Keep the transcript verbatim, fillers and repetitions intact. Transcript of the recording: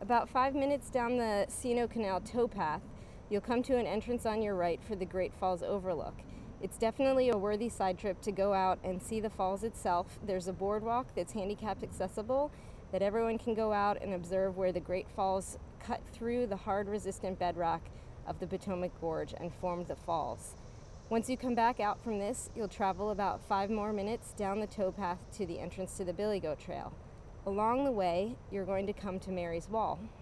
About five minutes down the C N O Canal towpath, you'll come to an entrance on your right for the Great Falls Overlook. It's definitely a worthy side trip to go out and see the falls itself. There's a boardwalk that's handicap accessible that everyone can go out and observe where the Great Falls cut through the hard resistant bedrock of the Potomac Gorge and form the falls. Once you come back out from this, you'll travel about five more minutes down the towpath to the entrance to the Billy Goat Trail. Along the way, you're going to come to Mary's Wall.